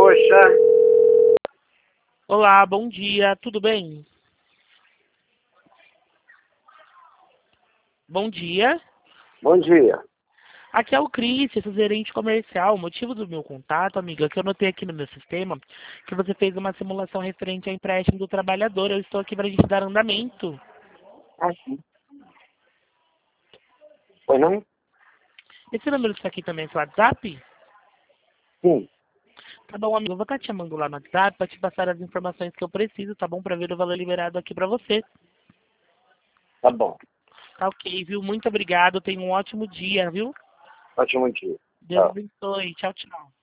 Poxa, Olá, bom dia, tudo bem? Bom dia. bom dia. Aqui é o Cris, seu gerente comercial. O motivo do meu contato, amiga, é que eu notei aqui no meu sistema que você fez uma simulação referente ao empréstimo do trabalhador. Eu estou aqui para a gente dar andamento. Ah, sim. Foi não? Esse número está aqui também é seu WhatsApp? Sim, Tá bom, amigo, eu vou estar te chamando lá no WhatsApp para te passar as informações que eu preciso, tá bom? Para ver o valor liberado aqui para você. tá bom. Tá ok, viu? Muito obrigado, tenha um ótimo dia, viu? Ótimo dia. Deus Tchau. abençoe. Tchau, tchau.